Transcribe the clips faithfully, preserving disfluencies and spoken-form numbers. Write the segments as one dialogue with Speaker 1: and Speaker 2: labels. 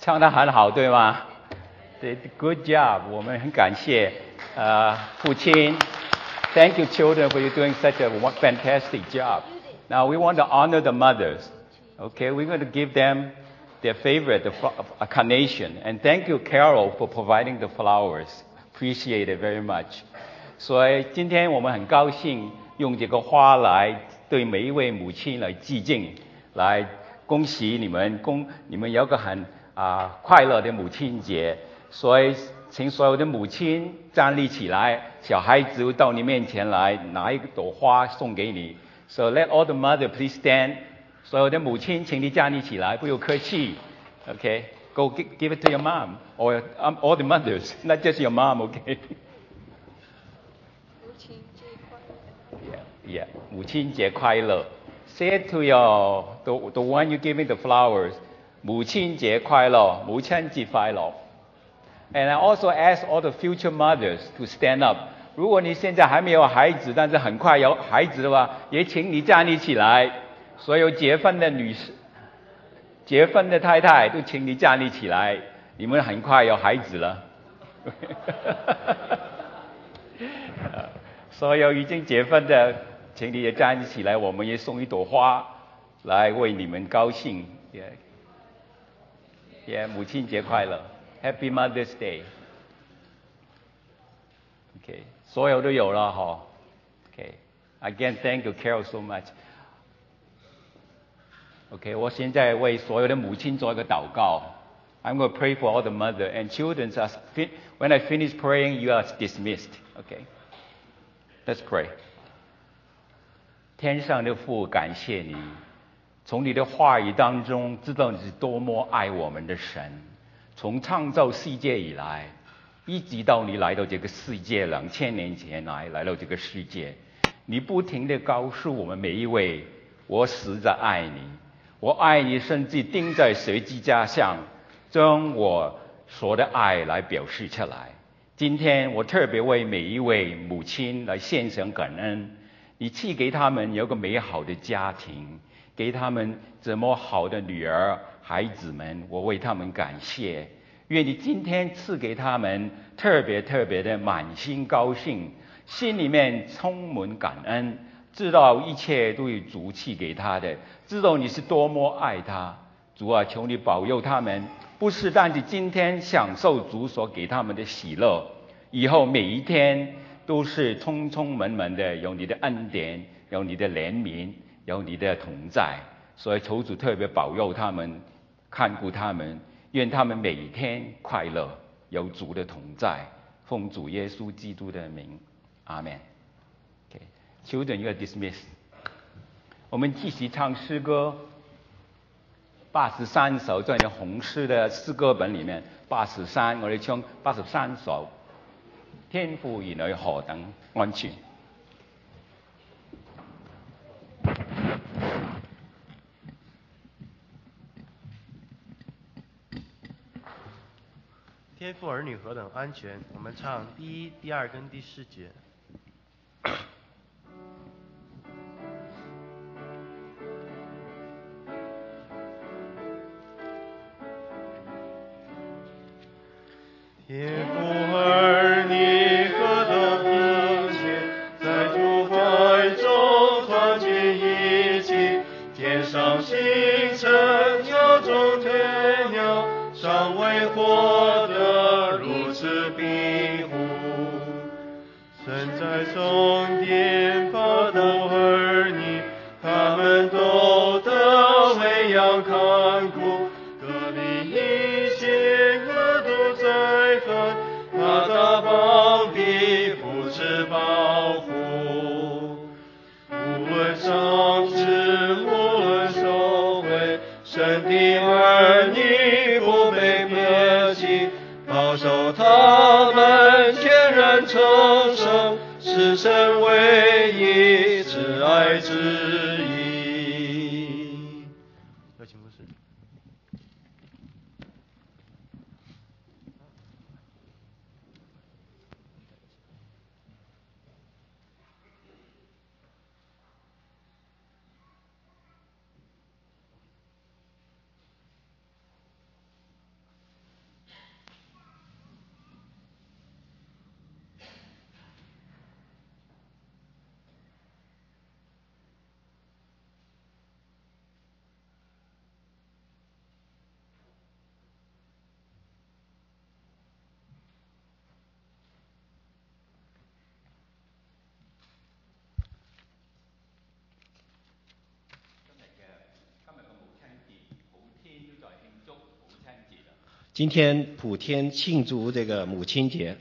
Speaker 1: 唱得很好，对吗？对 ，Good job， 我们很感谢呃父亲。Thank you, children, for you doing such a fantastic job. Now we want to honor the mothers. Okay, we're going to give them their favorite, the a carnation. And thank you, Carol, for providing the flowers. Appreciate it very much. 所以今天我们很高兴用这个花来对每一位母亲来致敬，来恭喜你们，恭你们有个很啊、快乐的母亲节。所以请所有的母亲站立起来，小孩子到你面前来，拿一朵花送给你。So let all the mother please stand. 所有的母亲，请你站立起来，不用客气。Okay, go give it to your mom or um, all the mothers, not just your mom. Okay.
Speaker 2: 母亲节快乐。
Speaker 1: Yeah, yeah. 母亲节快乐。Say it to your the the one you giving the flowers. 母亲节快乐，母亲节快乐。And I also ask all the future mothers to stand up. 如果你现在还没有孩子，但是很快有孩子的话，也请你站立起来。所有结婚的女士、结婚的太太都请你站立起来。你们很快有孩子了。所有已经结婚的，请你也站立起来。我们也送一朵花来为你们高兴。也、yeah. 也、yeah, 母亲节快乐。Happy Mother's Day. OK， 所有都有了哈。OK，Again, thank you, Carol, so much. OK， 我现在为所有的母亲做一个祷告。I'm going to pray for all the mother and children. When I finish praying, you are dismissed. OK, let's pray. 天上的父，感谢你，从你的话语当中知道你是多么爱我们的神。从创造世界以来，一直到你来到这个世界两千年前来来到这个世界，你不停地告诉我们每一位，我实在爱你，我爱你，甚至钉在十字架上，将我所的爱来表示出来。今天我特别为每一位母亲来献上感恩，你赐给他们有个美好的家庭，给他们这么好的女儿孩子们，我为他们感谢。愿你今天赐给他们特别特别的满心高兴，心里面充满感恩，知道一切都是主赐给他的，知道你是多么爱他。主啊，求你保佑他们，不是但是今天享受主所给他们的喜乐，以后每一天都是充充满满的有你的恩典，有你的怜悯，有你的同在。所以求主特别保佑他们，看顾他们，愿他们每天快乐，有主的同在。奉主耶稣基督的名，阿们。Okay. Children, you are dismissed. 我们继续唱诗歌，八十三首，在你红诗的诗歌本里面，八十三，我哋唱八十三首。天父兒女何等安全。
Speaker 3: 天父儿女何等安全，我们唱第一、第二跟第四节。
Speaker 4: 天父儿女何等平静，在主怀中团聚一起，天上星辰，鸟中天鸟，尚未活得如此庇护。身在中间保护儿女，他们都得喂养看顾，隔离一切恶毒罪犯，他的膀臂扶持保护。无论长子，无论守卫，神的儿女不被撇弃，保守他们全然成圣，是神唯一挚爱之意。
Speaker 3: 有请牧师。
Speaker 5: 今天普天庆祝这个母亲节，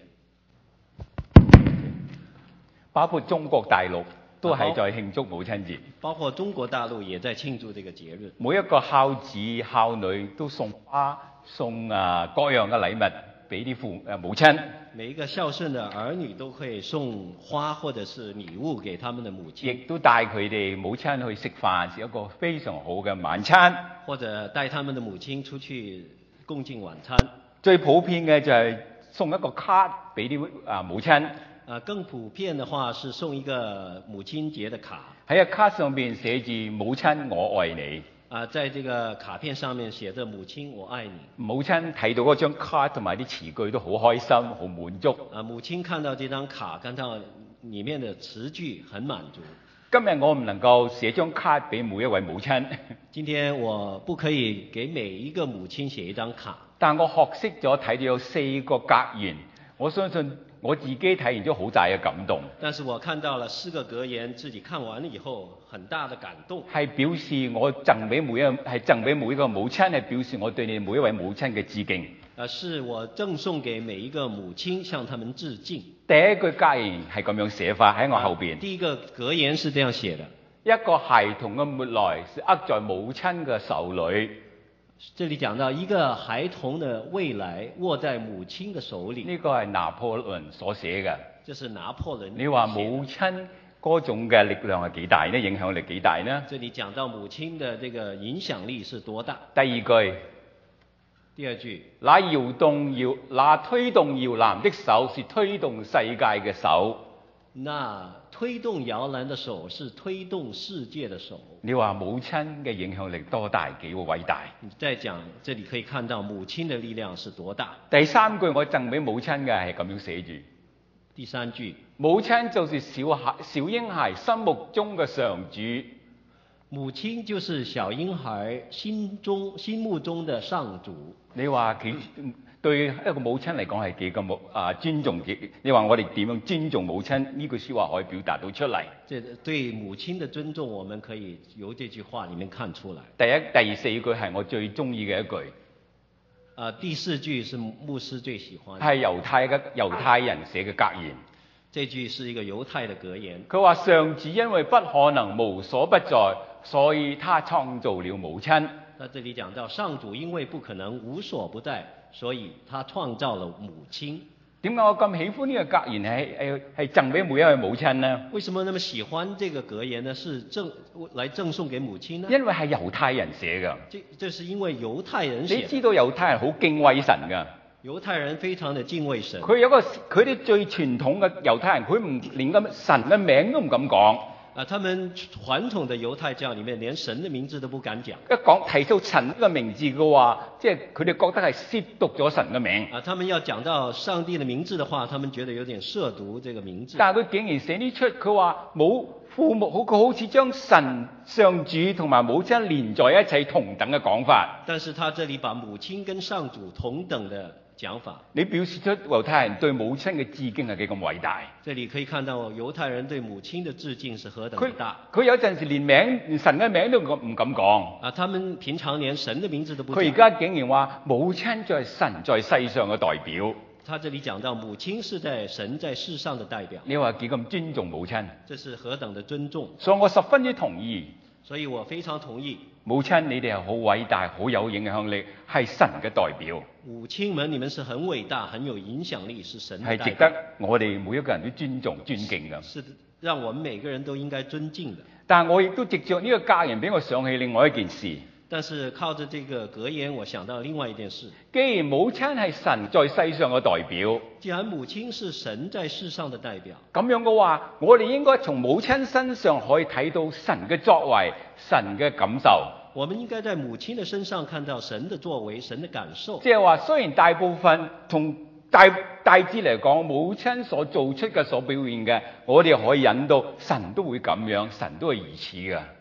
Speaker 1: 包括中國大陸都係在慶祝母親節。
Speaker 5: 包括中国大陆也在庆祝这个节日。
Speaker 1: 每一個孝子孝女都送花送啊各樣嘅禮物俾啲父誒母親。
Speaker 5: 每一个孝顺的儿女都会送花或者是礼物给他们的母
Speaker 1: 亦
Speaker 5: 亲，
Speaker 1: 都帶佢哋母親去食飯，食一個非常好嘅晚餐。
Speaker 5: 或者带他们的母亲出去共进晚餐。
Speaker 1: 最普遍嘅就係送一個卡俾啲啊母親，
Speaker 5: 啊，更普遍的话是送一个母亲節的卡。
Speaker 1: 喺個卡上邊寫住母親我愛你。
Speaker 5: 啊，在这个卡片上面写着母亲我愛你。
Speaker 1: 母親睇到嗰張卡同埋啲詞句都好開心，好滿足。
Speaker 5: 啊，母亲看到这张卡，看到里面的詞句很滿足。
Speaker 1: 今日我唔能夠寫張卡俾每一位母親，
Speaker 5: 今天我不可以给每一个母亲写一张卡，
Speaker 1: 但我學識咗睇到有四個格言，我相信我自己睇完咗好大嘅感動，
Speaker 5: 但是我看到了四个格言，自己看完了以后很大的感動，
Speaker 1: 係表示我贈俾每一係贈俾每一個母親，係表示我對你每一位母親嘅致敬。
Speaker 5: 啊，是我赠送给每一个母亲，向他们致敬。
Speaker 1: 第一句格言係咁樣寫法喺我後邊。
Speaker 5: 第一个格言是这样寫的：
Speaker 1: 一個孩童嘅末來是握在母親嘅手裏。
Speaker 5: 这里講到一個孩童的未來握在母親的手裏，
Speaker 1: 呢個係拿破崙所寫嘅。
Speaker 5: 這是拿破崙。
Speaker 1: 你話母親嗰種嘅力量係幾大呢？影響力幾大呢？
Speaker 5: 這里講到母親的這個影響力是多大。
Speaker 1: 第二句，
Speaker 5: 第二句，
Speaker 1: 那搖動搖那推動搖籃的手是推動世界嘅手。
Speaker 5: 那推動搖籃的手是推動世界的手。
Speaker 1: 你話母親嘅影響力多大，幾偉大？
Speaker 5: 你再講，這里可以看到母親的力量是多大。
Speaker 1: 第三句我贈俾母親嘅係咁樣寫住。
Speaker 5: 第三句，
Speaker 1: 母親就是小孩小嬰孩心目中嘅上主。
Speaker 5: 母親就是小嬰孩心中心目中的上主。
Speaker 1: 你話幾對一個母親嚟講係幾咁啊尊重幾？你話我哋點樣尊重母親？呢句説話可以表達到出嚟。
Speaker 5: 這對母親的尊重，我們可以由這句話裡面看出來。
Speaker 1: 第一、第四句係我最中意嘅一句。
Speaker 5: 啊，第四句是牧師最喜歡的。
Speaker 1: 係猶太嘅猶太人寫嘅格言。
Speaker 5: 這句是一個猶太的格言。
Speaker 1: 佢話上主因為不可能無所不在，所以他創造了母親。
Speaker 5: 那這裡講到上主因為不可能無所不在，所以他創造了母親。
Speaker 1: 點解我咁喜歡呢個格言係係係贈俾每一位母親呢？
Speaker 5: 為什麼那麼喜歡這個格言呢？是贈來贈送給母親呢？
Speaker 1: 因為係猶太人寫嘅。
Speaker 5: 這這是因為猶太人寫。
Speaker 1: 你知道猶太人好敬畏神㗎。
Speaker 5: 猶太人非常的敬畏神。
Speaker 1: 佢有個佢哋最傳統嘅猶太人，佢唔連咁神嘅名都唔敢講。
Speaker 5: 啊，他們傳統的猶太教裡面連神的名字都不敢講。
Speaker 1: 一講提到神呢個名字嘅話，即係佢哋覺得係褻瀆咗神嘅名。
Speaker 5: 啊，他們要講到上帝的名字的話，他們覺得有點褻瀆這個名字。
Speaker 1: 但係佢竟然寫呢出，佢話冇父母好，佢好似將神上主同埋母親連在一齊同等嘅講法。
Speaker 5: 但是他這裡把母親跟上主同等的講法，
Speaker 1: 你表示出猶太人對母親嘅致敬係幾咁偉大。
Speaker 5: 這裡可以看到猶太人對母親的致敬是何等的大。
Speaker 1: 佢有陣時連名連神嘅名都唔敢講。
Speaker 5: 啊，他們平常連神的名字都不講。
Speaker 1: 佢而家竟然話母親就係神在世上嘅代表。
Speaker 5: 他這裡講到母親是在神在世上的代表。
Speaker 1: 你話幾咁尊重母親？
Speaker 5: 這是何等的尊重。
Speaker 1: 所以我十分之同意。
Speaker 5: 所以我非常同意。
Speaker 1: 母親，你哋係好偉大、好有影響力，係神嘅代表。
Speaker 5: 母親們，你們是很偉大、很有影響力，是神的代表。
Speaker 1: 係值得我哋每一個人都尊重、尊敬嘅。
Speaker 5: 是讓我們每個人都應該尊敬的。
Speaker 1: 但係我亦都藉着呢個格言，俾我想起另外一件事。
Speaker 5: 但是靠着這個格言，我想到另外一件事。
Speaker 1: 既然母親係神在世上嘅代表，
Speaker 5: 既然母親是神在世上的代表，
Speaker 1: 咁樣嘅話，我哋應該從母親身上可以睇到神嘅作為、神嘅感受。
Speaker 5: 我們應該在母親的身上看到神的作為、神的感受。
Speaker 1: 即係話，雖然大部分從大大致嚟講，母親所做出嘅、所表現嘅，我哋可以引到神都會咁樣，神都係如此嘅。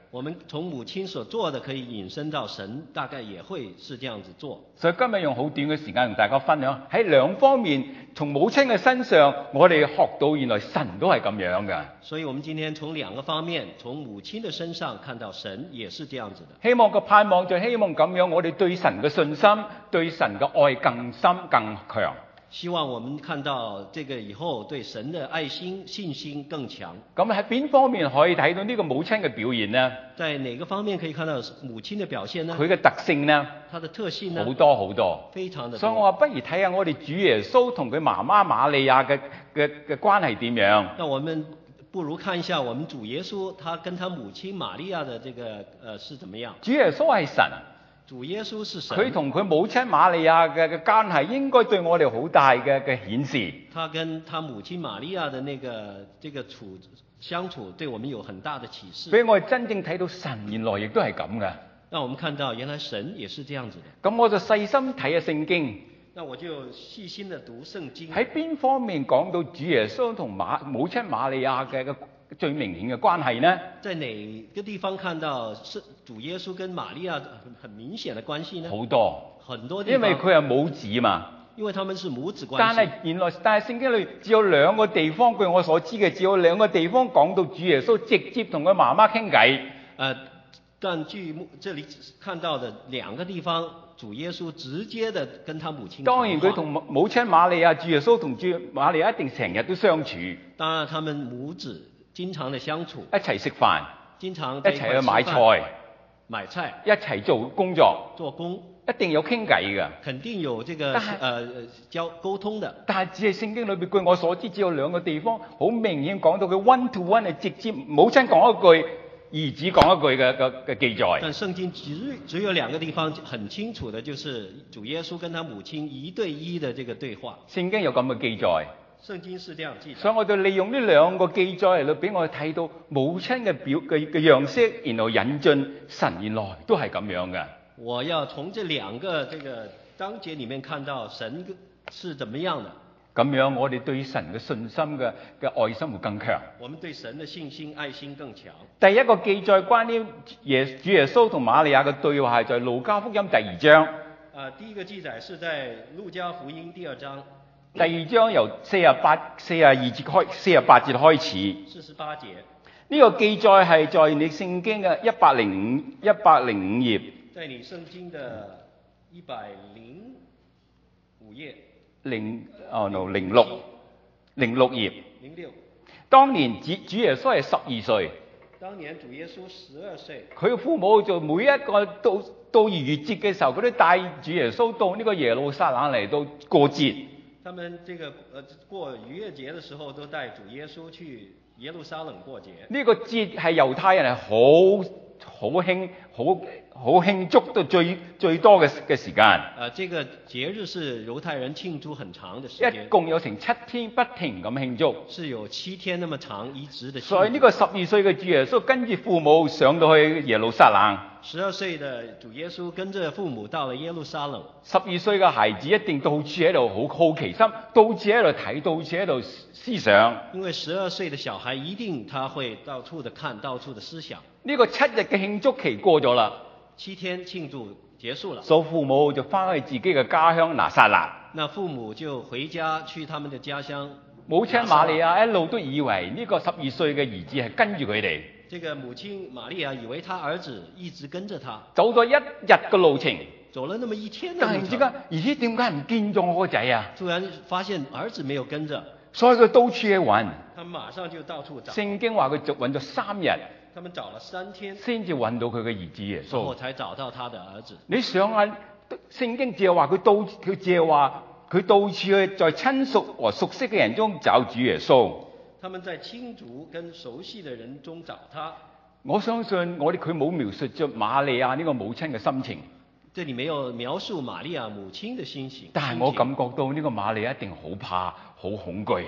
Speaker 5: 我們從母親所做的可以引申到神大概也會是這樣子做。
Speaker 1: 所以今日用好短嘅時間同大家分享，喺兩方面，從母親嘅身上，我哋學到原來神都係咁樣嘅。
Speaker 5: 所以我們今天從兩個方面，從母親的身上看到神也是這樣子的。
Speaker 1: 希望個盼望就希望咁樣，我哋對神嘅信心、對神嘅愛更深更強。
Speaker 5: 希望我們看到這個以後對神的愛心信心更強。
Speaker 1: 咁喺邊方面可以睇到呢個母親嘅表現呢？
Speaker 5: 在哪個方面可以看到母親的表現呢？
Speaker 1: 佢嘅特性呢？
Speaker 5: 它的特性呢？
Speaker 1: 好多好多，
Speaker 5: 非常的多。
Speaker 1: 所以我話不如睇下我哋主耶穌同佢媽媽瑪利亞嘅嘅嘅關係點樣。
Speaker 5: 那我們不如看一下我們主耶穌，他跟他母親瑪利亞的這個呃是怎麼樣？
Speaker 1: 主耶穌係神。
Speaker 5: 主耶穌是神，
Speaker 1: 佢同佢母親瑪利亞嘅嘅關係應該對我哋好大嘅嘅顯示。
Speaker 5: 他跟他母親瑪利亞的那個這個處相處，對我們有很大的啟示。
Speaker 1: 俾我哋真正睇到神原來亦都係咁嘅。
Speaker 5: 讓我們看到原來神也是這樣子的。
Speaker 1: 咁我就細心睇下聖經。
Speaker 5: 那我就細心地讀聖經。
Speaker 1: 喺邊方面講到主耶穌同馬母親瑪利亞嘅嘅最明顯嘅關係呢？
Speaker 5: 在哪個地方看到是主耶穌跟瑪利亞很很明顯的關係呢？
Speaker 1: 好多，
Speaker 5: 很多地方。
Speaker 1: 因為佢係母子嘛。
Speaker 5: 因為他們是母子關係。
Speaker 1: 但係原來但係聖經裏只有兩個地方，據我所知嘅只有兩個地方講到主耶穌直接同佢媽媽傾偈。
Speaker 5: 呃，但據這裡看到的兩個地方，主耶穌直接的跟他母親。
Speaker 1: 當然佢同母親瑪利亞，主耶穌同主瑪利亞一定成日都相處。
Speaker 5: 當然，他們母子經常的相處，
Speaker 1: 一齊食飯，
Speaker 5: 經常
Speaker 1: 一齊去買菜，
Speaker 5: 買菜，
Speaker 1: 一齊做工作，
Speaker 5: 做工，
Speaker 1: 一定有傾偈嘅，
Speaker 5: 肯定有這個呃交溝通的。但係
Speaker 1: 只係聖經裏邊，據我所知，只有兩個地方好明顯講到佢 one to one 係直接母親講一句，兒子講一句嘅嘅嘅記載。
Speaker 5: 但聖經只只有兩個地方很清楚的，就是主耶穌跟他母親一對一的這個對話。
Speaker 1: 聖經有咁嘅記載。
Speaker 5: 聖經是這樣記載，
Speaker 1: 所以我就利用呢兩個記載嚟到俾我哋睇到母親嘅表嘅嘅樣式，然後引進神原來都係咁樣嘅。
Speaker 5: 我要從這兩個這個章節裡面看到神是怎麼樣的。
Speaker 1: 咁樣我哋對神嘅信心嘅嘅愛心會更強。
Speaker 5: 我們對神的信心愛心更強。
Speaker 1: 第一個記載關於耶主耶穌同瑪利亞嘅對話係在路加福音第二章。
Speaker 5: 啊，第一個記載是在路加福音第二章。
Speaker 1: 第二章由四十八、四十二節開，四十八節開始。
Speaker 5: 四十八節。
Speaker 1: 呢個記載係在你聖經嘅一百零五一百零五頁。
Speaker 5: 在你聖經的一百零五頁。
Speaker 1: 零哦 no 零六零六頁。
Speaker 5: 零六。
Speaker 1: 當年主主耶穌係十二歲。
Speaker 5: 當年主耶穌十二歲。佢
Speaker 1: 嘅父母就每一個到到逾越節嘅時候，佢都帶主耶穌到呢個耶路撒冷嚟到過節。
Speaker 5: 他們這個呃過逾越節的時候，都帶主耶穌去耶路撒冷過節。呢
Speaker 1: 個節係猶太人係好好興好好慶祝到最最多嘅嘅時間。
Speaker 5: 啊、呃，這個節日是猶太人慶祝很長的時間。
Speaker 1: 一共有成七天不停咁慶祝。
Speaker 5: 是有七天那麼長一直的慶祝。
Speaker 1: 所以呢個十二歲嘅主耶穌跟住父母上到去耶路撒冷。
Speaker 5: 十二歲的主耶穌跟着父母到了耶路撒冷。
Speaker 1: 十二歲嘅孩子一定到處喺度好好奇心，到處喺度睇，到處喺度思想。
Speaker 5: 因為十二歲的小孩一定他會到處的看，到處的思想。
Speaker 1: 呢個七日嘅慶祝期過咗啦，
Speaker 5: 七天慶祝結束了，
Speaker 1: 所以父母就翻去自己嘅家鄉拿撒勒。
Speaker 5: 那父母就回家去他們的家鄉。
Speaker 1: 母親瑪利亞一路都以為呢個十二歲嘅兒子係跟住佢哋。
Speaker 5: 這個母親瑪利亞以為他兒子一直跟着他，
Speaker 1: 走咗一日嘅路程，
Speaker 5: 走了那麼一天的路程。
Speaker 1: 突然之間，兒子點解唔見咗我個仔啊？
Speaker 5: 突然發現兒子沒有跟着，
Speaker 1: 所以佢到處去揾。
Speaker 5: 他馬上就到處找。
Speaker 1: 聖經話佢就揾咗三日，
Speaker 5: 他們找了三天，
Speaker 1: 先至揾到佢嘅兒子耶穌。
Speaker 5: 然後才找到他的兒子。
Speaker 1: 你想下，聖經只係話佢到，佢只係話佢到處去在親屬和熟悉嘅人中找主耶穌。
Speaker 5: 他們在親族跟熟悉的人中找他。
Speaker 1: 我相信我哋佢冇描述咗瑪利亞呢個母親嘅心情。
Speaker 5: 這裡沒有描述瑪利亞母親的心情。
Speaker 1: 但係我感覺到呢個瑪利亞一定好怕、好恐懼。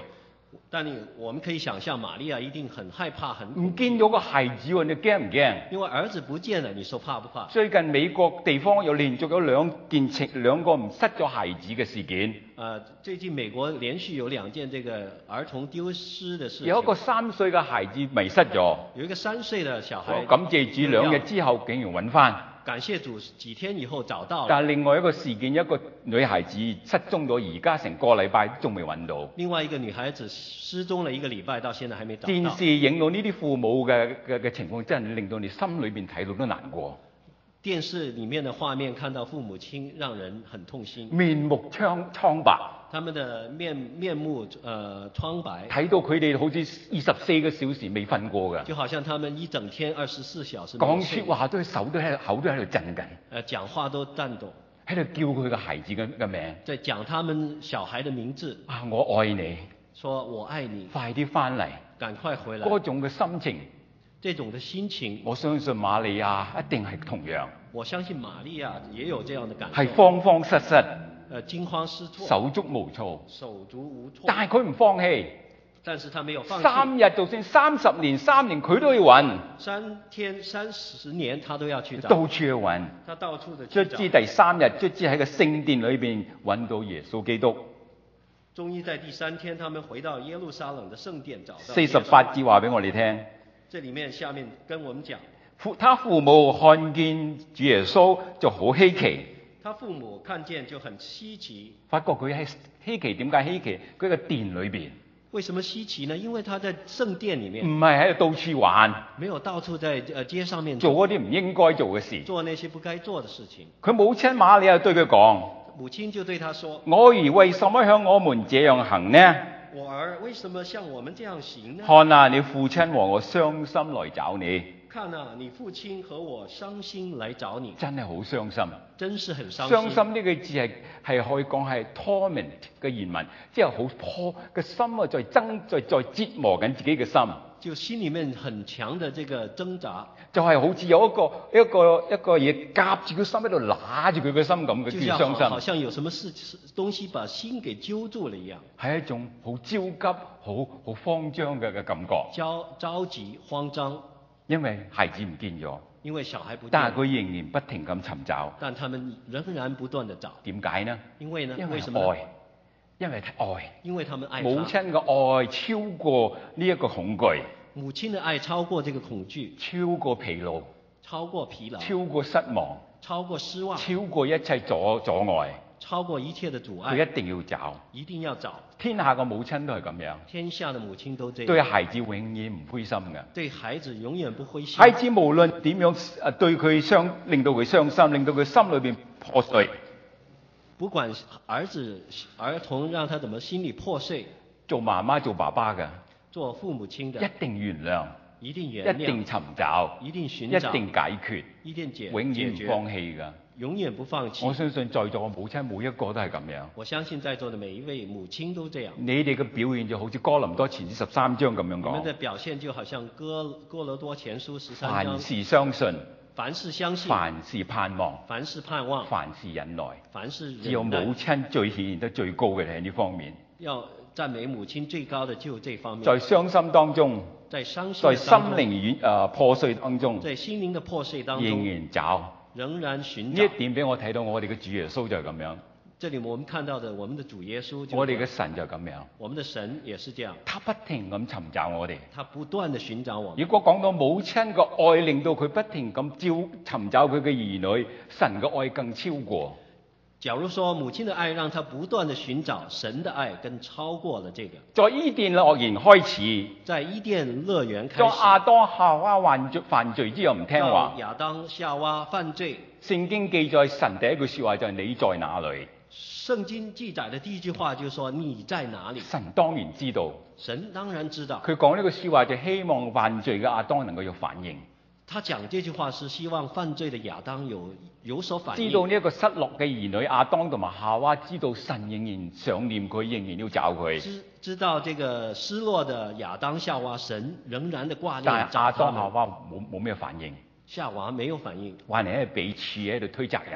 Speaker 5: 但你我們可以想象，瑪利亞一定很害怕，很
Speaker 1: 唔見咗個孩子喎，你驚唔驚？
Speaker 5: 因為兒子不見了，你說怕不怕？
Speaker 1: 最近美國地方有連續有兩件情兩個唔失咗孩子嘅事件。
Speaker 5: 呃，最近美國連續有兩件這個兒童丟失的事情。
Speaker 1: 有一個三歲嘅孩子迷失咗，
Speaker 5: 有一個三歲的小孩。
Speaker 1: 感謝主，兩日之後竟然揾翻。
Speaker 5: 感謝主，幾天以後找到了。
Speaker 1: 但係另外一個事件，一個女孩子失蹤咗，而家成個禮拜仲未揾到。
Speaker 5: 另外一個女孩子失蹤了一個禮拜，到現在還沒找到。
Speaker 1: 電視影到呢啲父母嘅嘅嘅情況，真係令到你心裏邊睇到都難過。
Speaker 5: 電視裡面的畫面看到父母親，讓人很痛心。
Speaker 1: 面目蒼蒼白，
Speaker 5: 他們的面面目呃蒼白，
Speaker 1: 睇到佢哋好似二十四個小時未瞓過㗎。
Speaker 5: 就好像他們一整天二十四小時
Speaker 1: 講説話都手都喺口都喺度震緊。
Speaker 5: 呃，講話都顫抖。
Speaker 1: 喺度叫佢個孩子嘅嘅名。
Speaker 5: 在講他們小孩的名字。
Speaker 1: 啊，我愛你。
Speaker 5: 說我愛你。
Speaker 1: 快啲翻嚟。
Speaker 5: 趕快回來。
Speaker 1: 嗰種嘅心情。
Speaker 5: 這種的心情，
Speaker 1: 我相信瑪利亞一定係同樣。
Speaker 5: 我相信瑪利亞也有這樣的感受。
Speaker 1: 係慌慌失失，
Speaker 5: 呃，驚慌失措，
Speaker 1: 手足無措，
Speaker 5: 手足無措。
Speaker 1: 但係佢唔放棄。
Speaker 5: 但是他沒有放棄。
Speaker 1: 三日就算三十年、三年，佢都要揾。
Speaker 5: 三天、三十年，他都要去找。
Speaker 1: 到處去揾。
Speaker 5: 他到處的去找。
Speaker 1: 卒之第三日，卒之喺個聖殿裏邊揾到耶穌基督。
Speaker 5: 終於在第三天，他們回到耶路撒冷的聖殿找到。
Speaker 1: 四十八節話俾我哋聽。
Speaker 5: 這裡面下面跟我們講，
Speaker 1: 父他父母看見主耶穌就好稀奇。
Speaker 5: 他父母看見就很稀奇。
Speaker 1: 發覺佢喺稀奇，點解稀奇？佢喺個殿裏邊。
Speaker 5: 為什麼稀奇呢？因為他在聖殿裡面。
Speaker 1: 唔係喺度到處玩。
Speaker 5: 沒有到處在呃街上面
Speaker 1: 做嗰啲唔應該做嘅事。
Speaker 5: 做那些不該做的事情。
Speaker 1: 佢母親瑪利亞對佢講：
Speaker 5: 母親就對他說：
Speaker 1: 我兒為什麼向我們這樣行呢？
Speaker 5: 我兒為什麼像我們這樣行呢？
Speaker 1: 看啊，你父親和我傷心來找你。
Speaker 5: 看啊，你父親和我傷心來找你。
Speaker 1: 真係好傷心。
Speaker 5: 真是很傷心。
Speaker 1: 傷心呢個字係係可以講係 torment 嘅原文，即係好破嘅心啊，在爭在在折磨緊自己嘅心。
Speaker 5: 就心裡面很強的這個掙扎。就
Speaker 1: 係好似有一個一個一個嘢夾住佢心喺度揦住佢嘅心咁嘅叫傷心。
Speaker 5: 好像有什麼事東西把心給揪住了一樣。
Speaker 1: 係一種好焦急、好好慌張嘅嘅感覺。
Speaker 5: 焦着急、慌張。
Speaker 1: 因為孩子唔見咗。
Speaker 5: 因為小孩不見。
Speaker 1: 但係佢仍然不停咁尋找。
Speaker 5: 但他們仍然不斷地找。
Speaker 1: 點解呢？
Speaker 5: 因為呢？
Speaker 1: 因為
Speaker 5: 為什麼？
Speaker 1: 愛。因為愛。
Speaker 5: 因為他們愛。
Speaker 1: 母親嘅愛超過呢一個恐懼。
Speaker 5: 母親的愛超過這個恐懼。
Speaker 1: 超過疲勞。
Speaker 5: 超過疲勞。
Speaker 1: 超過失望。
Speaker 5: 超過失望。
Speaker 1: 超過一切阻阻礙。
Speaker 5: 超過一切的阻礙。
Speaker 1: 佢一定要找。
Speaker 5: 一定要找。
Speaker 1: 天下嘅母親都係咁樣。
Speaker 5: 天下的母親都這樣。
Speaker 1: 對孩子永遠唔灰心嘅。
Speaker 5: 對孩子永遠不灰心。
Speaker 1: 孩子無論點樣誒對佢傷，令到佢傷心，令到佢心裏邊破碎。
Speaker 5: 不管兒子兒童讓他怎麼心裡破碎。
Speaker 1: 做媽媽做爸爸嘅。
Speaker 5: 做父母親的。
Speaker 1: 一定原諒。
Speaker 5: 一定原諒。
Speaker 1: 一定尋找。
Speaker 5: 一定尋找。
Speaker 1: 一定解決。
Speaker 5: 一定解。
Speaker 1: 永遠唔放棄㗎。
Speaker 5: 永遠不放棄。
Speaker 1: 我相信在座嘅母親每一個都係咁樣。
Speaker 5: 我相信在座的每一位母親都這樣。
Speaker 1: 你哋嘅表現就好似哥林多前書十三章咁樣講。
Speaker 5: 你們的表現就好像哥哥羅多前書十三章。
Speaker 1: 凡事相信。
Speaker 5: 凡事相信。
Speaker 1: 凡事盼望。
Speaker 5: 凡事盼望。
Speaker 1: 凡事忍耐。
Speaker 5: 凡事忍耐。
Speaker 1: 只有母親最顯現得最高嘅喺呢方面。
Speaker 5: 要讚美母親最高的就這方面。
Speaker 1: 在傷心當中。
Speaker 5: 在傷心。
Speaker 1: 在心靈軟誒破碎當中。
Speaker 5: 在心靈的破碎當中。
Speaker 1: 仍然找。
Speaker 5: 仍然尋找。
Speaker 1: 呢一點俾我睇到，我哋嘅主耶穌就係咁樣。
Speaker 5: 這裡我們看到的，我們的主耶穌就。
Speaker 1: 我哋嘅神就咁樣。
Speaker 5: 我們的神也是這樣。
Speaker 1: 他不停咁尋找我哋。
Speaker 5: 他不斷地尋找我們。
Speaker 1: 如果講到母親嘅愛，令到佢不停咁照尋找佢嘅兒女，神嘅愛更超過。
Speaker 5: 假如說母親的愛讓他不斷地尋找，神的愛更超過了這個。
Speaker 1: 在伊甸樂園開始，
Speaker 5: 在伊甸樂園開始。
Speaker 1: 當亞當夏娃犯罪犯罪之後唔聽話，
Speaker 5: 亞當夏娃犯罪。
Speaker 1: 聖經記載神第一句說話就係你在哪裏？
Speaker 5: 聖經記載的第一句話就是說你在哪裏？
Speaker 1: 神當然知道。
Speaker 5: 神當然知道。
Speaker 1: 佢講呢句說話就希望犯罪嘅亞當能夠有反應。
Speaker 5: 他講這句話是希望犯罪的亞當有有所反應。
Speaker 1: 知道呢一個失落嘅兒女亞當同埋夏娃，知道神仍然想念佢，仍然要找佢。
Speaker 5: 知知道這個失落的亞當夏娃，神仍然的掛念。
Speaker 1: 但係亞當夏娃冇冇咩反應。
Speaker 5: 夏娃沒有反應，
Speaker 1: 還係喺度彼此喺度推責任。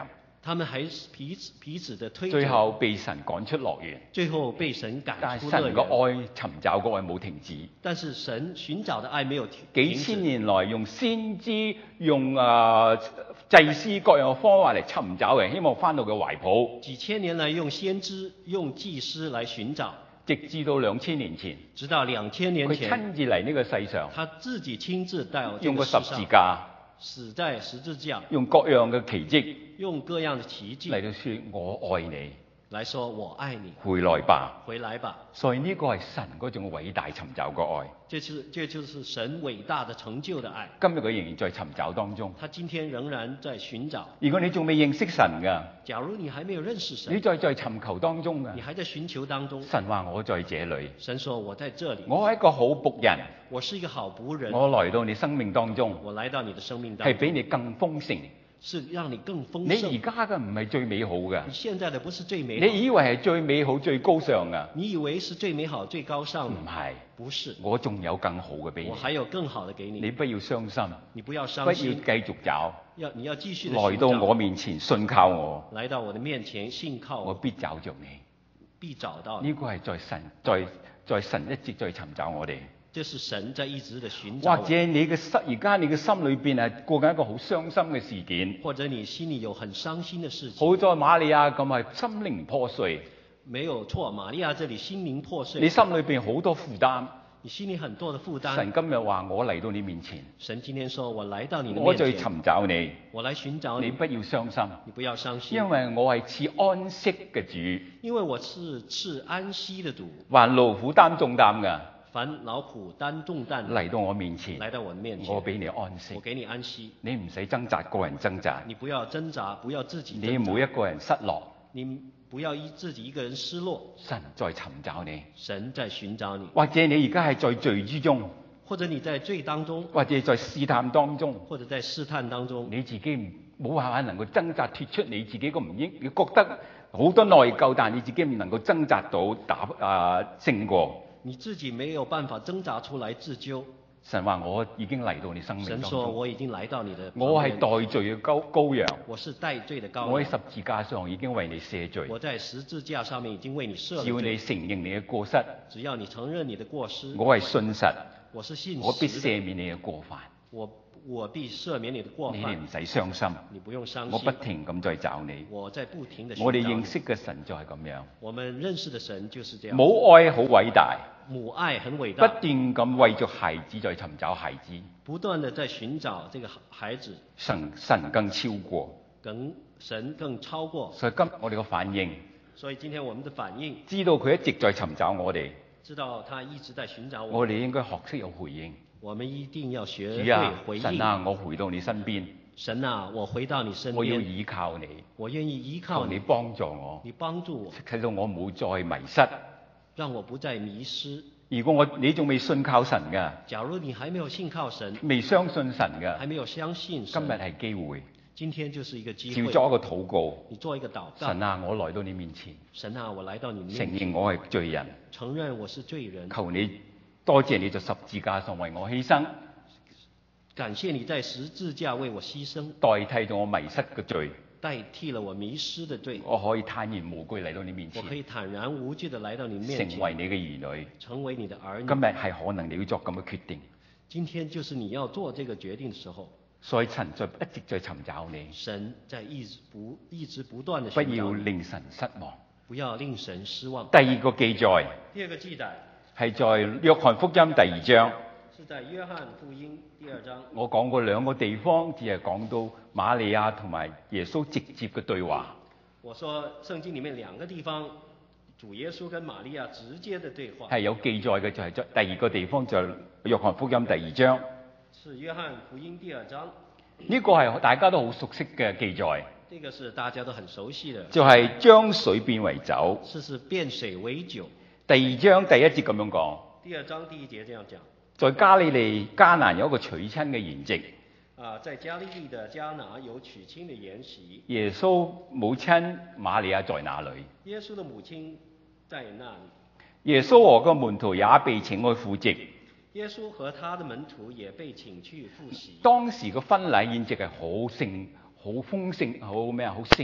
Speaker 5: 他们还是彼此彼此的推
Speaker 1: 最
Speaker 5: 着，
Speaker 1: 後被神趕出樂園。
Speaker 5: 最後被神趕
Speaker 1: 但
Speaker 5: 出樂
Speaker 1: 係神嘅
Speaker 5: 園。
Speaker 1: 愛尋找嘅愛冇停止，
Speaker 5: 但是神尋找的愛沒有停
Speaker 1: 幾
Speaker 5: 停止。
Speaker 1: 千年來用先知、用啊祭司各樣嘅方法嚟尋找人，希望翻到佢懷抱。
Speaker 5: 幾千年來用先知、用祭司來尋找，
Speaker 1: 直至到兩千年前，
Speaker 5: 直到兩千年
Speaker 1: 佢
Speaker 5: 前，
Speaker 1: 親自嚟呢個世上，
Speaker 5: 他自己親自到這
Speaker 1: 用個
Speaker 5: 個世上，
Speaker 1: 十字架，
Speaker 5: 死在十字架，
Speaker 1: 用各樣嘅奇蹟
Speaker 5: 用各樣的奇蹟
Speaker 1: 嚟到説我愛你，
Speaker 5: 來說我愛你，
Speaker 1: 回來吧。
Speaker 5: 回來吧。
Speaker 1: 所以呢個係神嗰種偉大尋找嘅愛。
Speaker 5: 這是這就是神偉大的成就的愛。
Speaker 1: 今日佢仍然在尋找當中。
Speaker 5: 他今天仍然在尋找。
Speaker 1: 如果你仲未認識神㗎，
Speaker 5: 假如你還沒有認識神，
Speaker 1: 你再在尋求當中㗎
Speaker 5: 你，還在尋求當中。
Speaker 1: 神話我在這裡，
Speaker 5: 神說我在這裡，
Speaker 1: 我係一個好僕人，
Speaker 5: 我是一個好僕人，
Speaker 1: 我來到你生命當中，
Speaker 5: 我來到你的生命當中，
Speaker 1: 係比你更豐盛。
Speaker 5: 是讓你更豐盛。
Speaker 1: 你而家嘅唔係最美好㗎，
Speaker 5: 你現在的不是最美好，
Speaker 1: 你以為係最美好最高尚㗎，
Speaker 5: 你以為是最美好最高尚的，
Speaker 1: 唔係，
Speaker 5: 不是，
Speaker 1: 我仲有更好嘅俾你。
Speaker 5: 我還有更好的給你。
Speaker 1: 你不要傷心，
Speaker 5: 你不要
Speaker 1: 不要
Speaker 5: 傷心，
Speaker 1: 繼續找，
Speaker 5: 要你要繼續的
Speaker 1: 來到我面前信靠我，
Speaker 5: 來到我的面前信靠我，
Speaker 1: 我必找着你。
Speaker 5: 必找到你。
Speaker 1: 呢個係在神在在神一直在尋找我哋。
Speaker 5: 這是神在一直的尋找我。
Speaker 1: 或者你嘅心而家你嘅心裏邊係過緊一個好傷心嘅事件，
Speaker 5: 或者你心裡有很傷心的事情。
Speaker 1: 好在瑪利亞咁係心靈破碎，
Speaker 5: 沒有錯，瑪利亞這裡心靈破碎，
Speaker 1: 你心裏邊好多負擔。
Speaker 5: 你心裡很多的負擔。
Speaker 1: 神今日話我嚟到你面前，
Speaker 5: 神今天說我來到你的
Speaker 1: 我在
Speaker 5: 面前，
Speaker 1: 尋找你，
Speaker 5: 我來尋找你，
Speaker 1: 你不要傷心，
Speaker 5: 你不要傷心，
Speaker 1: 因為我係賜安息嘅主，
Speaker 5: 因為我是賜安息的主，
Speaker 1: 還勞苦擔重擔嘅
Speaker 5: 凡勞苦擔重擔
Speaker 1: 嚟到我面前，
Speaker 5: 來到我的面前，
Speaker 1: 我俾你安息
Speaker 5: 我，給你安息，
Speaker 1: 你唔使掙扎，個人掙扎，
Speaker 5: 你不要掙扎，不要自己
Speaker 1: 你
Speaker 5: 掙扎，
Speaker 1: 每一個人失落，
Speaker 5: 你不要一自己一個人失落，
Speaker 1: 神在尋找你，
Speaker 5: 神在尋找你，
Speaker 1: 或者你而家係在罪之中，
Speaker 5: 或者你在罪當中，
Speaker 1: 或者在試探當中。
Speaker 5: 或者在試探當中，
Speaker 1: 你自己唔冇辦法能夠掙扎脱出你自己個唔應，你覺得好多內疚，但你自己唔能夠掙扎到打啊勝過。
Speaker 5: 你自己沒有辦法掙扎出來自救。
Speaker 1: 神話我已經嚟到你生命當
Speaker 5: 神說
Speaker 1: 中，
Speaker 5: 我已經來到你的旁邊，
Speaker 1: 我係代罪嘅羔羔羊，
Speaker 5: 我是代罪的羔羊，
Speaker 1: 我喺十字架上已經為你赦罪，
Speaker 5: 我在十字架上面已經為你赦了
Speaker 1: 只要你
Speaker 5: 罪。
Speaker 1: 承認你嘅過失，
Speaker 5: 只要你承認你的過失，
Speaker 1: 我係信實，
Speaker 5: 我是信
Speaker 1: 我必
Speaker 5: 實的，
Speaker 1: 赦免你嘅過犯，
Speaker 5: 我我必赦免你的過犯
Speaker 1: 你哋唔，使傷心，
Speaker 5: 你不用傷
Speaker 1: 我不
Speaker 5: 心。
Speaker 1: 停咁在找你。
Speaker 5: 我在不停的
Speaker 1: 我哋認識嘅神就係咁樣，
Speaker 5: 我們認識的神就是這樣。
Speaker 1: 母愛好偉大，
Speaker 5: 母愛很偉
Speaker 1: 不
Speaker 5: 大，
Speaker 1: 斷咁為咗孩子在尋找孩子，
Speaker 5: 不斷的在尋找這個孩子，
Speaker 1: 神神更超過。
Speaker 5: 更神更超過。
Speaker 1: 所以今日我哋個反應，
Speaker 5: 所以今天我們的反應，
Speaker 1: 知道佢一直在尋找我哋，
Speaker 5: 知道他一直在尋找我
Speaker 1: 我哋應該學識有回應。
Speaker 5: 我們一定要學
Speaker 1: 主啊
Speaker 5: 會回，應。
Speaker 1: 神啊，我回到你身邊，
Speaker 5: 神啊，我回到你身
Speaker 1: 我要
Speaker 5: 邊，
Speaker 1: 依靠你，
Speaker 5: 我願意依靠
Speaker 1: 求你
Speaker 5: 你，
Speaker 1: 幫助我，
Speaker 5: 你幫助我，
Speaker 1: 使到我冇再迷失。
Speaker 5: 讓我不再迷失。
Speaker 1: 如果我你仲未信靠神㗎，
Speaker 5: 假如你還沒有信靠神，
Speaker 1: 未相信神㗎，
Speaker 5: 還沒有相信神，
Speaker 1: 今日係機會，
Speaker 5: 今天就是一個機會。
Speaker 1: 照作一個禱告。
Speaker 5: 你做一個禱告。
Speaker 1: 神啊，我來到你面前，
Speaker 5: 神啊，我來到你面
Speaker 1: 承
Speaker 5: 前，
Speaker 1: 認我係罪人，
Speaker 5: 承認我是罪人，
Speaker 1: 求你多謝你在十字架上為我犧牲，
Speaker 5: 感謝你在十字架為我犧牲，
Speaker 1: 代替咗我迷失嘅罪，
Speaker 5: 代替了我迷失的罪。
Speaker 1: 我可以坦然無懼嚟到你面前
Speaker 5: 我，可以坦然無懼地來到你面前，
Speaker 1: 成為你嘅兒女。
Speaker 5: 成為你的兒女。
Speaker 1: 今日係可能你要作咁嘅決定，
Speaker 5: 今天就是你要做這個決定的時候，
Speaker 1: 所以神在一直在尋找你，
Speaker 5: 神在一直不一直不斷地
Speaker 1: 不
Speaker 5: 尋找你，
Speaker 1: 要令神失望。
Speaker 5: 不要令神失望。
Speaker 1: 第二個記載
Speaker 5: 第二個記載
Speaker 1: 係在約翰福音第二章，
Speaker 5: 是在約翰福音第二章。
Speaker 1: 我講過兩個地方，只係講到瑪利亞同埋耶穌直接嘅對話。
Speaker 5: 我說聖經裡面兩個地方，主耶穌跟瑪利亞直接的對話，
Speaker 1: 係有記載嘅，就係在第二個地方就係約翰福音第二章。
Speaker 5: 是約翰福音第二章。
Speaker 1: 呢個係大家都好熟悉嘅記載，
Speaker 5: 這個是大家都很熟悉的，
Speaker 1: 就係將水變為酒。
Speaker 5: 是是變水為酒。
Speaker 1: 第二章第一節咁樣講，
Speaker 5: 第二章第一節這樣講。
Speaker 1: 在加利利迦南有一個娶親嘅筵席，
Speaker 5: 啊，在加利利的迦拿有娶親的筵席，
Speaker 1: 耶穌母親瑪利亞在那裡？
Speaker 5: 耶穌的母親在那裡，
Speaker 1: 耶穌和個門徒也被請去赴席。
Speaker 5: 耶穌和他的門徒也被請去赴席。
Speaker 1: 當時個婚禮宴席係好盛、好豐盛、好咩啊？好盛、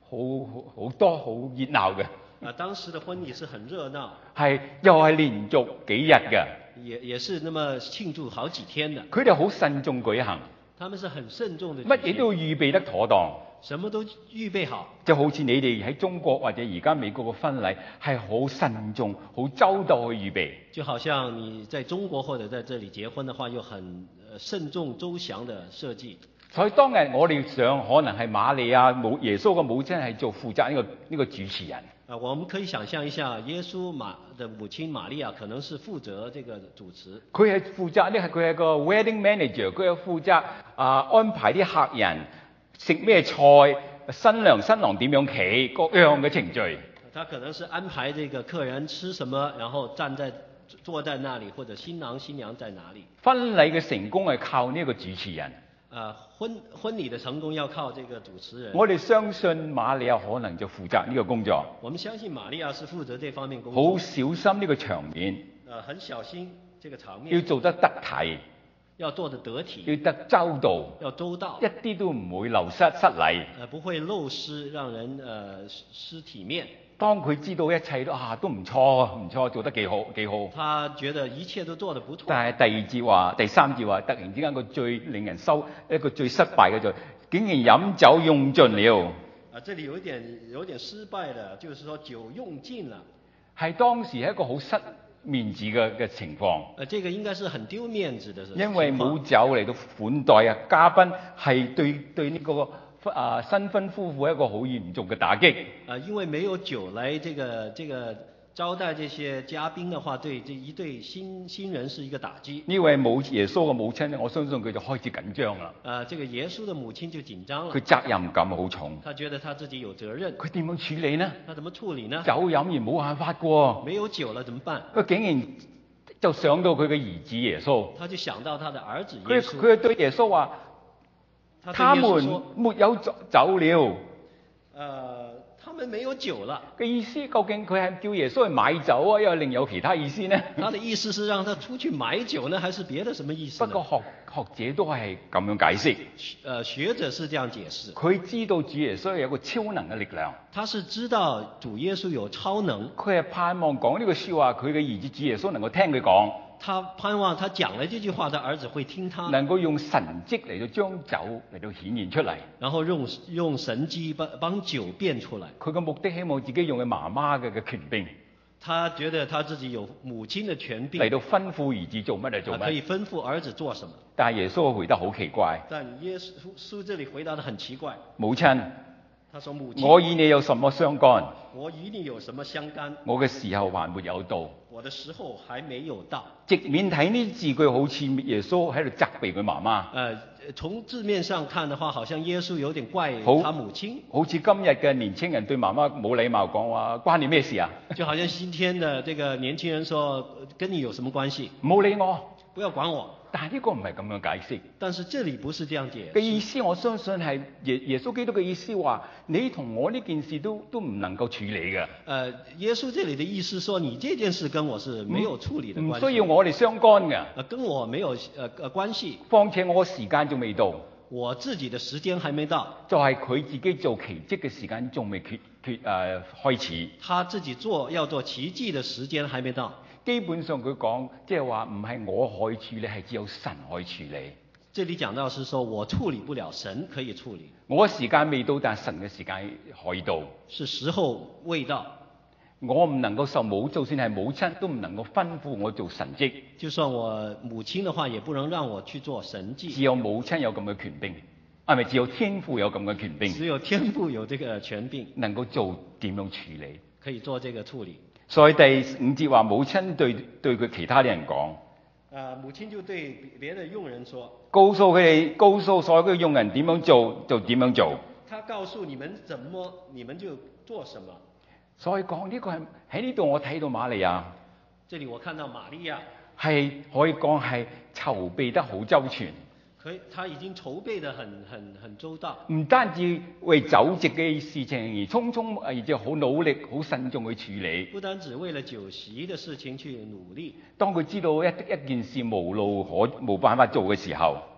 Speaker 1: 好好多好熱鬧嘅，
Speaker 5: 啊，當時的婚禮是很熱鬧，
Speaker 1: 係又係連續幾日嘅，
Speaker 5: 也也是那麼慶祝好幾天的。
Speaker 1: 佢哋好慎重舉行，
Speaker 5: 他們是很慎重的，
Speaker 1: 乜嘢都要預備得妥當。
Speaker 5: 什麼都預備好，
Speaker 1: 就好似你哋喺中國或者而家美國嘅婚禮係好慎重、好周到去預備。
Speaker 5: 就好像你在中國或者在這裡結婚的話，又很呃慎重周詳的設計。
Speaker 1: 所以當日我哋想可能係瑪利亞母耶穌嘅母親係做負責呢、這個呢、這個主持人。
Speaker 5: 啊，我們可以想象一下，耶穌瑪的母親瑪利亞可能是負責這個主持。
Speaker 1: 佢係負責呢，係佢係個 wedding manager，佢係負責啊安排啲客人食咩菜，新娘新郎點樣企，各樣嘅程序。
Speaker 5: 他可能是安排這個客人吃什麼，然後站在坐在那裡，或者新郎新娘在哪裡。
Speaker 1: 婚禮嘅成功係靠呢個主持人。
Speaker 5: 啊，婚婚禮的成功要靠這個主持人。
Speaker 1: 我哋相信瑪利亞可能就負責呢個工作。
Speaker 5: 我們相信瑪利亞是負責這方面工作。
Speaker 1: 好小心呢個場面。
Speaker 5: 呃，很小心這個場面。
Speaker 1: 要做得得體。
Speaker 5: 要做得得體。
Speaker 1: 要得周到。
Speaker 5: 要周到。
Speaker 1: 一啲都唔會流失失禮。
Speaker 5: 呃，不會漏失，讓人呃失體面。
Speaker 1: 當佢知道一切都啊都唔錯唔錯，做得幾好幾好。
Speaker 5: 他覺得一切都做得不錯。
Speaker 1: 但係第二節話、第三節話，突然之間個最令人收一個最失敗嘅就，竟然飲酒用盡了。
Speaker 5: 啊，這裡有一點有點失敗的，就是說酒用盡了。係
Speaker 1: 當時係一個好失面子嘅嘅情況。
Speaker 5: 誒，這個應該是很丟面子的。
Speaker 1: 因為冇酒嚟到款待啊嘉賓，係對對呢、這個。啊，新婚夫婦一個好嚴重嘅打擊。
Speaker 5: 啊，因為沒有酒來這個這個招待這些嘉賓的話，對這一對新新人是一個打擊。
Speaker 1: 呢位母耶穌嘅母親咧，我相信佢就開始緊張啦。
Speaker 5: 啊，這個耶穌的母親就緊張了。
Speaker 1: 佢責任感好重。
Speaker 5: 他覺得他自己有責任。
Speaker 1: 佢點樣處理呢？
Speaker 5: 他怎麼處理呢？
Speaker 1: 酒飲完冇辦法㗎。
Speaker 5: 沒有酒了怎麼辦？
Speaker 1: 佢竟然就想到佢嘅兒子耶穌。
Speaker 5: 他就想到他的兒子耶穌。
Speaker 1: 佢佢對耶穌話。他們沒有酒了。
Speaker 5: 呃，他們沒有酒了。
Speaker 1: 嘅意思究竟佢係叫耶穌去買酒啊，又另有其他意思呢？
Speaker 5: 他的意思是讓他出去買酒呢，還是別的什麼意思呢？
Speaker 1: 不過學學者都係咁樣解釋。
Speaker 5: 呃，學者是這樣解釋。
Speaker 1: 佢知道主耶穌有個超能嘅力量。
Speaker 5: 他是知道主耶穌有超能。
Speaker 1: 佢係盼望講呢個説話，佢嘅兒子主耶穌能夠聽佢講。
Speaker 5: 他盼望他講了這句話，他兒子會聽他，
Speaker 1: 能夠用神蹟嚟到將酒嚟到顯現出嚟，
Speaker 5: 然後用用神蹟幫幫酒變出來。
Speaker 1: 佢嘅目的希望自己用佢媽媽嘅嘅權柄，
Speaker 5: 他覺得他自己有母親的權柄
Speaker 1: 嚟到吩咐兒子做乜就做乜，
Speaker 5: 可以吩咐兒子做什麼。
Speaker 1: 但係耶穌回得好奇怪，
Speaker 5: 但耶穌書這裏回答得很奇怪。
Speaker 1: 母親，
Speaker 5: 他說母親，
Speaker 1: 我與你有什麼相干？
Speaker 5: 我與你有什麼相干？
Speaker 1: 我嘅時候還沒有到。
Speaker 5: 我的時候還沒有到。
Speaker 1: 直面睇呢字句，好似耶穌喺度責備佢媽媽。
Speaker 5: 呃，從字面上看的話，好像耶穌有點怪他母親。
Speaker 1: 好似今日嘅年輕人對媽媽冇禮貌講話，關你咩事啊？
Speaker 5: 就好像今天的這個年輕人說，跟你有什麼關係？
Speaker 1: 唔好理我，
Speaker 5: 不要管我。
Speaker 1: 但係呢個唔係咁樣解釋。
Speaker 5: 但是這裡不是這樣解釋。
Speaker 1: 嘅意思，我相信係耶耶穌基督嘅意思話，你同我呢件事都都唔能夠處理嘅。
Speaker 5: 呃，耶穌這裡的意思說，你這件事跟我是沒有處理的關係。
Speaker 1: 唔需要我哋相干嘅。
Speaker 5: 呃，跟我沒有呃呃關係。
Speaker 1: 況且我時間仲未到。
Speaker 5: 我自己的時間還沒到。
Speaker 1: 就係佢自己做奇蹟嘅時間仲未決決誒開始。
Speaker 5: 他自己做要做奇蹟的時間還沒到。
Speaker 1: 基本上佢講，即係話唔係我可以處理，係只有神可以處理。
Speaker 5: 這裡講到是說我處理不了，神可以處理。
Speaker 1: 我時間未到，但神嘅時間可以到。
Speaker 5: 是時候未到。
Speaker 1: 我唔能夠受母，就算係母親都唔能夠吩咐我做神蹟。
Speaker 5: 就算我母親的話，也不能讓我去做神蹟。
Speaker 1: 只有母親有咁嘅權柄，係咪？只有天父有咁嘅權柄。
Speaker 5: 只有天父有這個權柄，
Speaker 1: 能夠做點樣處理？
Speaker 5: 可以做這個處理。
Speaker 1: 所以第五節話，母親對對佢其他啲人講，
Speaker 5: 啊，母親就對別的傭人說，
Speaker 1: 告訴佢哋，告訴所有嘅傭人點樣做就點樣做。
Speaker 5: 他告訴你們怎麼，你們就做什麼。
Speaker 1: 所以講呢個係喺呢度，我睇到瑪利亞。
Speaker 5: 這裡我看到瑪利亞
Speaker 1: 係可以講係籌備得好周全。
Speaker 5: 可以，他已經籌備得很很很周到。
Speaker 1: 唔單止為酒席嘅事情而匆匆，而且好努力、好慎重去處理。
Speaker 5: 不單止為了酒席的事情去努力。
Speaker 1: 當佢知道一一件事無路可冇辦法做嘅時候，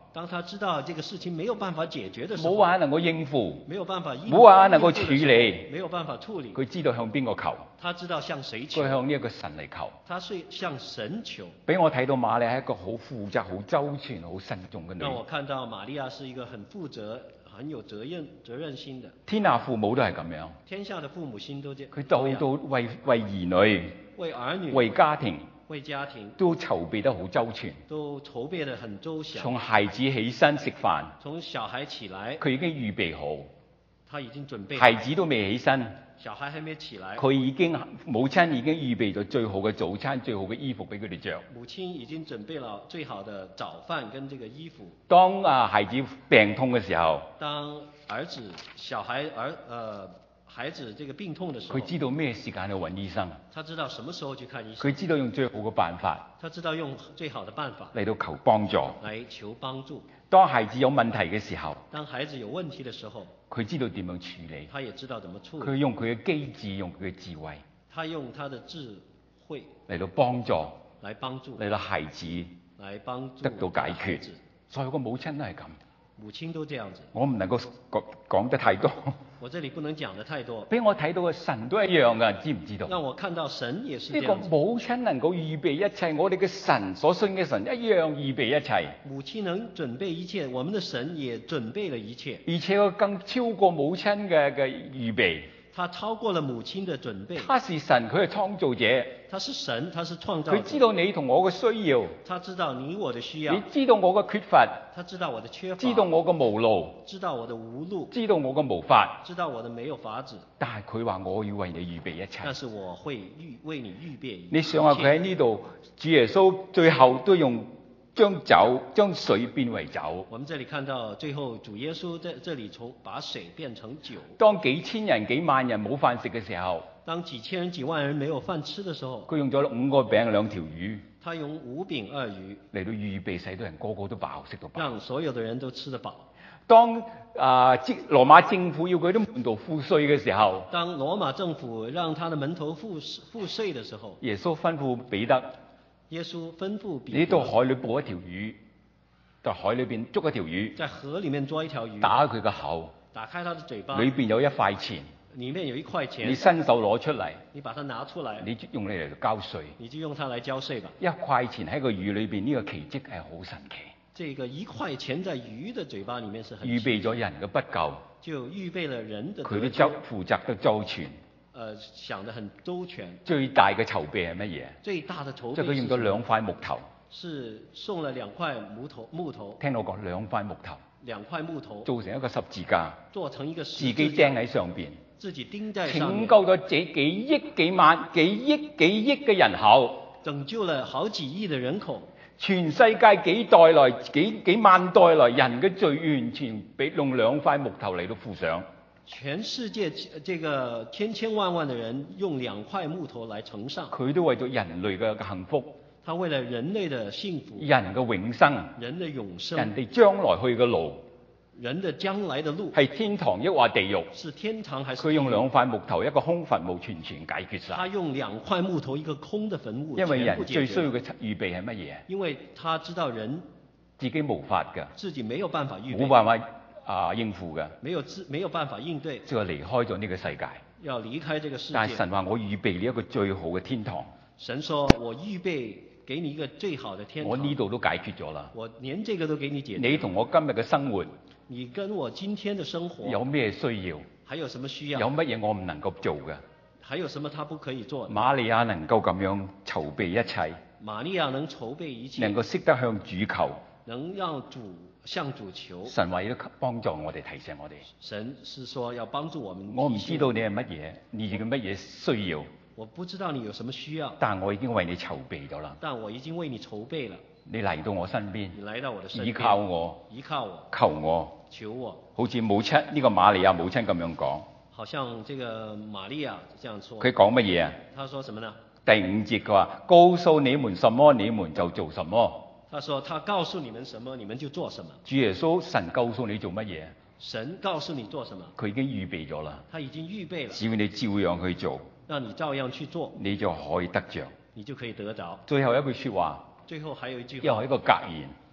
Speaker 5: 當他知道這個事情沒有辦法解決的時候，
Speaker 1: 冇話能夠應付，
Speaker 5: 沒有辦法應
Speaker 1: 冇話能夠
Speaker 5: 應付的時候
Speaker 1: 處理，
Speaker 5: 沒有辦法處理。
Speaker 1: 佢知道向邊個求，
Speaker 5: 他知道向誰求
Speaker 1: 佢，向呢一個神嚟求。
Speaker 5: 他是向神求。
Speaker 1: 俾我睇到瑪利係一個好負責、好周全、好慎重嘅女
Speaker 5: 讓我
Speaker 1: 人。
Speaker 5: 看到瑪利亞是一個很負責、很有責任責任心的。
Speaker 1: 天下父母都係咁樣，
Speaker 5: 天下的父母心都這
Speaker 1: 佢到到為為兒女、
Speaker 5: 為兒女、
Speaker 1: 為家庭
Speaker 5: 為家庭
Speaker 1: 都籌備得好周全。
Speaker 5: 都籌備得很周詳。
Speaker 1: 從孩子起身食飯，
Speaker 5: 從小孩起來，
Speaker 1: 佢已經預備好；
Speaker 5: 他已經準備好。
Speaker 1: 孩子都未起身，
Speaker 5: 小孩還沒起來，
Speaker 1: 佢已經母親已經預備咗最好嘅早餐、最好嘅衣服俾佢哋着。
Speaker 5: 母親已經準備了最好的早飯跟這個衣服。
Speaker 1: 當啊孩子病痛嘅時候，
Speaker 5: 當兒子小孩兒呃孩子這個病痛的時候，
Speaker 1: 佢知道咩時間去揾醫生，
Speaker 5: 他知道什麼時候去看醫生，
Speaker 1: 佢知道用最好嘅辦法
Speaker 5: 他知道用最好的辦法
Speaker 1: 嚟到求幫助。
Speaker 5: 來求幫助。
Speaker 1: 當孩子有問題嘅時候，
Speaker 5: 當孩子有問題的時候，
Speaker 1: 佢知道點樣處理，
Speaker 5: 他也知道怎麼處
Speaker 1: 佢
Speaker 5: 理。
Speaker 1: 用佢嘅機智，用佢嘅智慧
Speaker 5: 他用他的智慧
Speaker 1: 嚟到幫助，
Speaker 5: 來幫助，
Speaker 1: 嚟到孩子
Speaker 5: 來幫助
Speaker 1: 得到解決
Speaker 5: 孩子。
Speaker 1: 所有個母親都係咁，
Speaker 5: 母親都這樣子。
Speaker 1: 我唔能夠講講得太多。
Speaker 5: 我這裡不能講得太多。
Speaker 1: 俾我睇到嘅神都一樣噶，知唔知道？
Speaker 5: 讓我看到神也是
Speaker 1: 呢個
Speaker 5: 這樣子。
Speaker 1: 母親能夠預備一切，我哋嘅神所信嘅神一樣預備一切，
Speaker 5: 母親能準備一切，我們的神也準備了一切。
Speaker 1: 而且佢更超過母親嘅嘅預備。
Speaker 5: 他超過了母親的準備。
Speaker 1: 他是神，佢係創造者，
Speaker 5: 他是神，他是創造者。
Speaker 1: 佢知道你同我嘅需要，
Speaker 5: 他知道你我的需要。
Speaker 1: 你知道我嘅缺乏，
Speaker 5: 他知道我的缺乏。
Speaker 1: 知道我嘅無路，
Speaker 5: 知道我的無路。
Speaker 1: 知道我嘅無法，
Speaker 5: 知道我的沒有法子。
Speaker 1: 但係佢話我要為你預備一切。
Speaker 5: 但是我會預為你預備一切。
Speaker 1: 你想下佢喺呢度，主耶穌最後都用將酒將水變為酒。
Speaker 5: 我們這裡看到最後主耶穌在這裡從把水變成酒。
Speaker 1: 當幾千人幾萬人冇飯食嘅時候，
Speaker 5: 當幾千人幾萬人沒有飯吃的時候，
Speaker 1: 佢用咗五個餅兩條魚，
Speaker 5: 他用五餅二魚
Speaker 1: 嚟到預備使到人個個都飽，食到飽。
Speaker 5: 讓所有的人都吃得飽。
Speaker 1: 當啊，即、呃、羅馬政府要佢啲門徒付稅嘅時候，
Speaker 5: 當羅馬政府讓他的門徒付付稅的時候，
Speaker 1: 耶穌吩咐彼得，
Speaker 5: 耶穌吩咐彼得，
Speaker 1: 你到海裏捕一條魚，到海裏邊捉一條魚，
Speaker 5: 在河裡面捉一條魚，
Speaker 1: 打佢個口，
Speaker 5: 打開他的嘴巴，
Speaker 1: 裏邊有一塊錢，
Speaker 5: 裡面有一塊錢，
Speaker 1: 你伸手攞出嚟，
Speaker 5: 你把它拿出來，
Speaker 1: 你用你嚟交稅，
Speaker 5: 你就用它來交稅吧。
Speaker 1: 一塊錢喺個魚裏邊，呢、這個奇蹟係好神奇。
Speaker 5: 這個一塊錢在魚的嘴巴裡面是很
Speaker 1: 預備咗人嘅不夠，
Speaker 5: 就預備了人的
Speaker 1: 佢都周負責得周全。
Speaker 5: 呃，想得很周全。
Speaker 1: 最大嘅籌備係乜嘢？
Speaker 5: 最大的籌備
Speaker 1: 即係佢用咗兩塊木頭。
Speaker 5: 是送了兩塊木頭，木頭。
Speaker 1: 聽到講兩塊木頭。
Speaker 5: 兩塊木頭。
Speaker 1: 做成一個十字架。
Speaker 5: 做成一個十字架。
Speaker 1: 自己釘喺上邊。
Speaker 5: 自己釘在上面。
Speaker 1: 拯救咗這幾億幾萬幾億幾億嘅人口。
Speaker 5: 拯救了好幾億的人口。
Speaker 1: 全世界幾代來幾幾萬代來人嘅罪完全俾用兩塊木頭嚟到付上。
Speaker 5: 全世界這個千千萬萬的人用兩塊木頭來承上。
Speaker 1: 佢都為咗人類嘅幸福。
Speaker 5: 他為了人類的幸福。
Speaker 1: 人嘅永生。
Speaker 5: 人的永生。
Speaker 1: 人哋將來去嘅路。
Speaker 5: 人的將來的路。
Speaker 1: 係天堂抑或地獄？
Speaker 5: 是天堂還是？
Speaker 1: 佢用兩塊木頭一個空墳墓全全解決晒。
Speaker 5: 他用兩塊木頭一個空的墳墓。
Speaker 1: 因為人最需要嘅預備係乜嘢？
Speaker 5: 因為他知道人
Speaker 1: 自己無法㗎。
Speaker 5: 自己沒有辦法預備。
Speaker 1: 冇辦法。啊，應付嘅，
Speaker 5: 沒有自沒有辦法應對，
Speaker 1: 就係離開咗呢個世界，
Speaker 5: 要離開這個世界。
Speaker 1: 但係神話我預備你一個最好嘅天堂。
Speaker 5: 神說我預備給你一個最好的天堂。
Speaker 1: 我呢度都解決咗啦。
Speaker 5: 我連這個都給你解決。
Speaker 1: 你同我今日嘅生活，
Speaker 5: 你跟我今天的生活
Speaker 1: 有咩需要？
Speaker 5: 還有什麼需要？
Speaker 1: 有乜嘢我唔能夠做嘅？
Speaker 5: 還有什麼他不可以做的？
Speaker 1: 瑪利亞能夠咁樣籌備一切。
Speaker 5: 瑪利亞能籌備一切。
Speaker 1: 能夠識得向主求。
Speaker 5: 能讓主。向主求，
Speaker 1: 神話要幫助我哋，提醒我哋。
Speaker 5: 神是說要幫助我們。
Speaker 1: 我唔知道你係乜嘢，你嘅乜嘢需要。
Speaker 5: 我不知道你有什麼需要，
Speaker 1: 但我已經為你籌備咗啦。
Speaker 5: 但我已經為你籌備了。
Speaker 1: 你嚟到我身邊，
Speaker 5: 你來到我的身邊，
Speaker 1: 依靠我，
Speaker 5: 依靠我，
Speaker 1: 求我，
Speaker 5: 求我。
Speaker 1: 好似母親呢、這個瑪利亞母親咁樣講。
Speaker 5: 好像這個瑪利亞這樣說。
Speaker 1: 佢講乜嘢啊？
Speaker 5: 他說什麼呢？
Speaker 1: 第五節佢話：告訴你們什麼，你們就做什麼。
Speaker 5: 他說：他告訴你們什麼，你們就做什麼。
Speaker 1: 主耶穌神告訴你做乜嘢？
Speaker 5: 神告訴你做什麼？
Speaker 1: 佢已經預備咗啦。
Speaker 5: 他已經預備了。
Speaker 1: 只要你照樣去做，
Speaker 5: 讓你照樣去做，
Speaker 1: 你就可以得着。
Speaker 5: 你就可以得着。
Speaker 1: 最後一句說話。
Speaker 5: 最後還有一句話。
Speaker 1: 又係一個格言。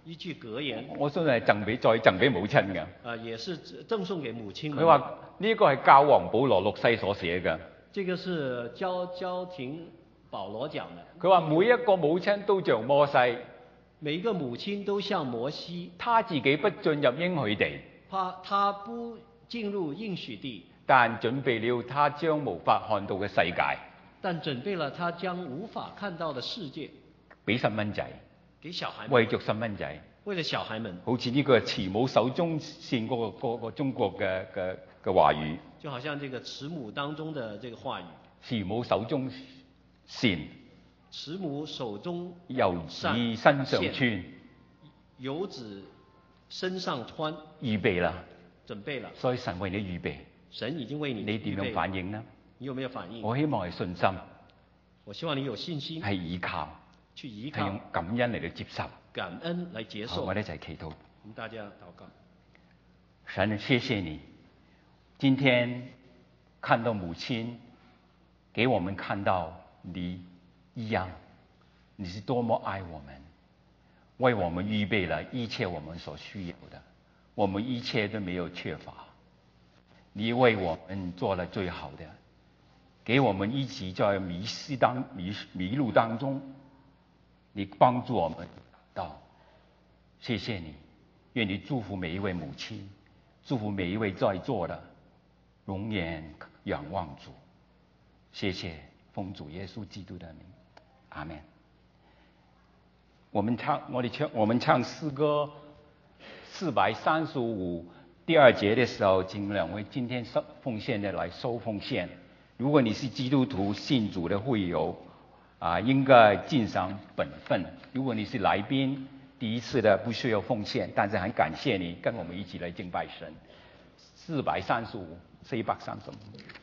Speaker 5: 一句格言，
Speaker 1: 我相信係贈俾再贈俾母親嘅。
Speaker 5: 啊，也是赠送給母親們。
Speaker 1: 佢話呢個係教皇保羅六世所寫嘅。
Speaker 5: 這個是教教廷保羅講的。
Speaker 1: 佢話每一個母親都像摩西，
Speaker 5: 每一個母親都像摩西，
Speaker 1: 他自己不進入應許地，
Speaker 5: 他他不進入應許地，
Speaker 1: 但準備了他將無法看到嘅世界，
Speaker 5: 但準備了他將無法看到的世界，
Speaker 1: 俾細蚊仔，
Speaker 5: 給小孩們，
Speaker 1: 為着細蚊仔，
Speaker 5: 為了小孩們，
Speaker 1: 好似呢個慈母手中線嗰、那個、那個中國嘅嘅嘅話語，
Speaker 5: 就好像這個慈母當中的這個話語，
Speaker 1: 慈母手中線，
Speaker 5: 慈母手中
Speaker 1: 遊子身上穿，
Speaker 5: 遊子身上穿，
Speaker 1: 預備啦，
Speaker 5: 準備了，
Speaker 1: 所以神為你預備，
Speaker 5: 神已經為你預備，
Speaker 1: 你點樣反應呢？
Speaker 5: 你有沒有反應？
Speaker 1: 我希望係信心，
Speaker 5: 我希望你有信心，
Speaker 1: 係倚靠，
Speaker 5: 去倚靠，
Speaker 1: 係用感恩嚟到接受，
Speaker 5: 感恩來接受。
Speaker 1: 我哋一齊祈禱。
Speaker 5: 我們大家禱告。
Speaker 1: 神，謝謝你，今天看到母親，給我們看到你一樣，你是多麼愛我們，為我們預備了一切我們所需要的，我們一切都沒有缺乏，你為我們做了最好的，給我們一起在迷失當迷迷路當中，你幫助我們到，謝謝你，願你祝福每一位母親，祝福每一位在座的，永遠仰望主，謝謝奉主耶穌基督的名，阿們。我們唱，我哋唱，我們唱詩歌四百三十五第二節的時候，請兩位今天收奉獻的來收奉獻。如果你是基督徒信主的會友，啊，應該盡上本分。如果你是來賓，第一次的不需要奉獻，但是很感謝你跟我們一起來敬拜神。四百三十五，四百三十五。